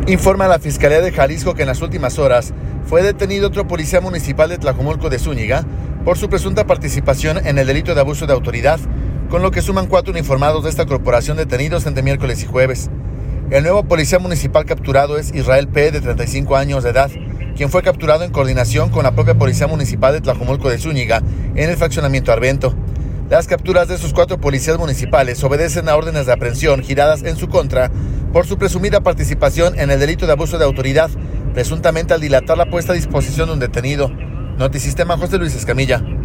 Informa la Fiscalía de Jalisco que en las últimas horas fue detenido otro policía municipal de Tlajomulco de Zúñiga por su presunta participación en el delito de abuso de autoridad, con lo que suman 4 uniformados de esta corporación detenidos entre miércoles y jueves. El nuevo policía municipal capturado es Israel P., de 35 años de edad, quien fue capturado en coordinación con la propia Policía Municipal de Tlajomulco de Zúñiga en el fraccionamiento Arvento. Las capturas de estos 4 policías municipales obedecen a órdenes de aprehensión giradas en su contra por su presumida participación en el delito de abuso de autoridad, presuntamente al dilatar la puesta a disposición de un detenido. Notisistema, José Luis Escamilla.